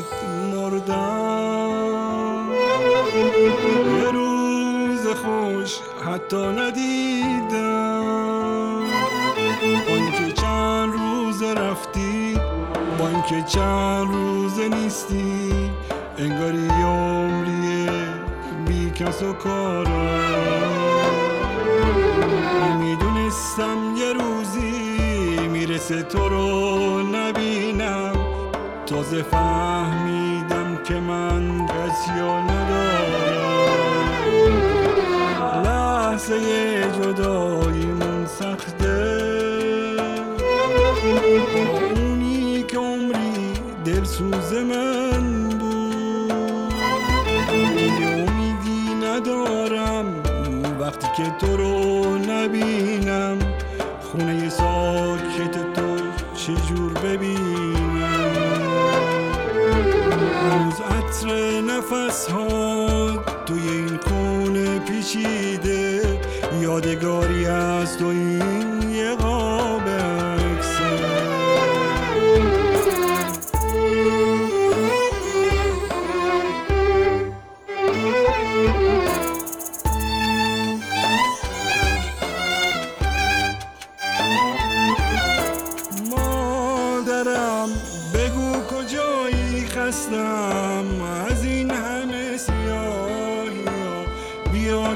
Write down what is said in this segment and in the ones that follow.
مردم. یه روز خوش حتی ندیدم، با اینکه چند روز رفتی، با اینکه چند روز نیستی، انگاری عمریه بی کس و کارم. میدونستم یه روزی میرسه تو رو نبینم، تازه فهمیدم که من کسی ندارم. لحظه جداییمون سخته، اونی که عمری دلسوز من بود. امیدی ندارم وقتی که تو رو نبینم، خونه ساکت تو چجور ببینم. هنوز عطر نفس ها توی این خونه پیچیده، یادگاری از تو این یه قاب عکسه. مادرم بگو کجایی، خستم از این همه سیاهی ها، بیا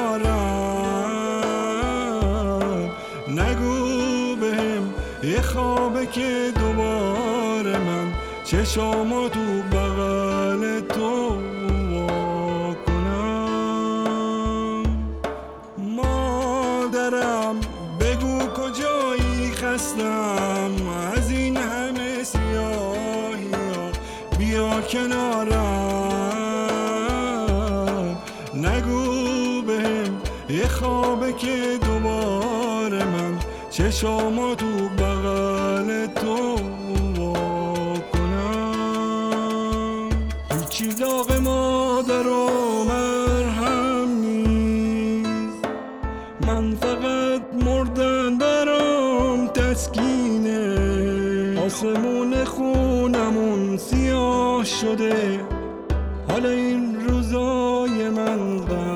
کنارم. نگو بهم یه خوابه که دوباره من چشامو تو بغل تو وا کنم. مادرم بگو کجایی، خستم از این همه سیاهی ها، بیا کنارم. نگو بهم یه خوابه که دوباره من چشامو تو بغل تو وا کنم. هیچی داغ مادر و مرهم نیست، من فقط مردن برام تسکینه. آسمون خونمون سیاه شده، حالا این روزای من